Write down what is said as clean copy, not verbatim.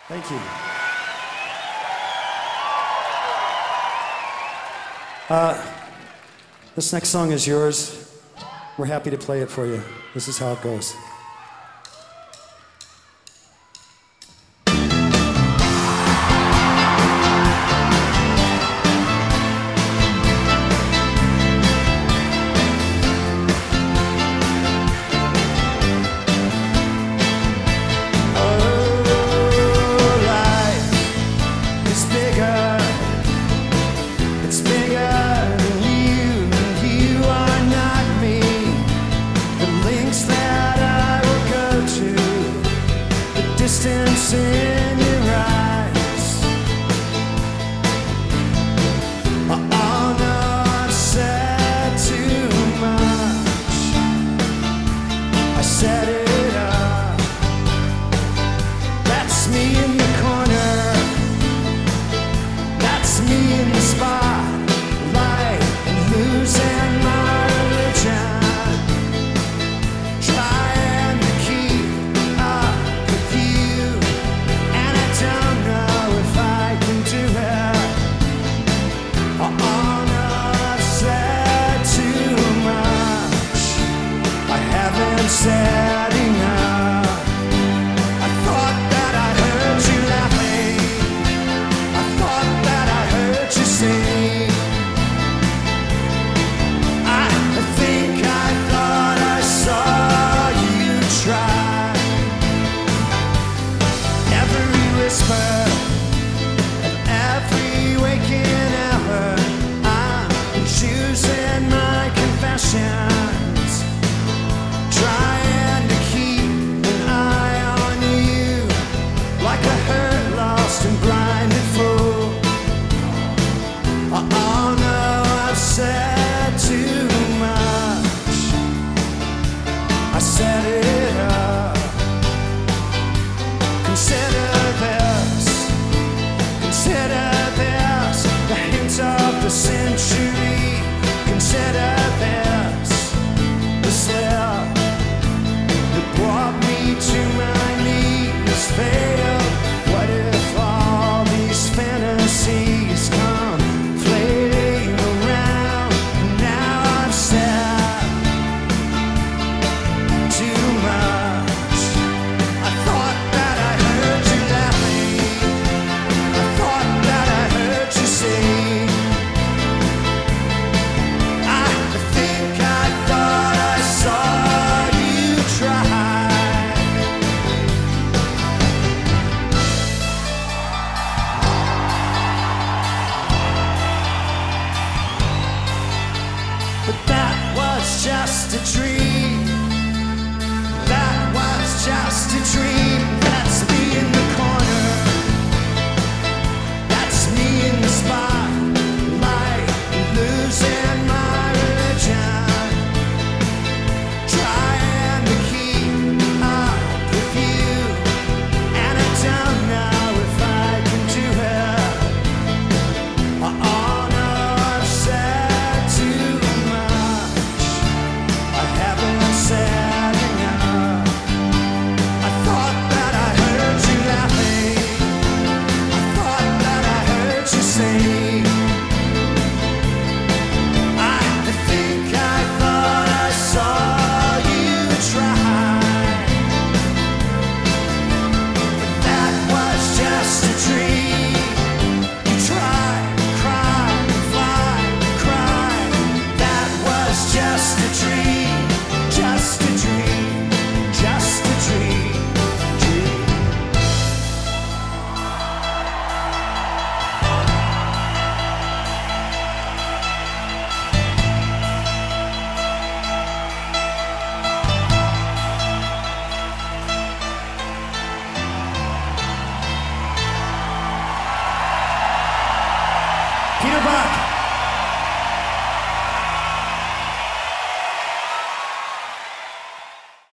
Thank you. This next song is yours. We're happy to play it for you. This is how it goes. Distance in your eyes. Oh no, I've said too much. I set it up. That's me in the corner. That's me in the spotlight, losing my religion. Trying to keep up with you, and I don't know if I can do it. Oh no, I've said too much. I haven't said enough. I thought that I heard you laughing. I thought that I heard you sing. I think I thought I saw you try. Every whisper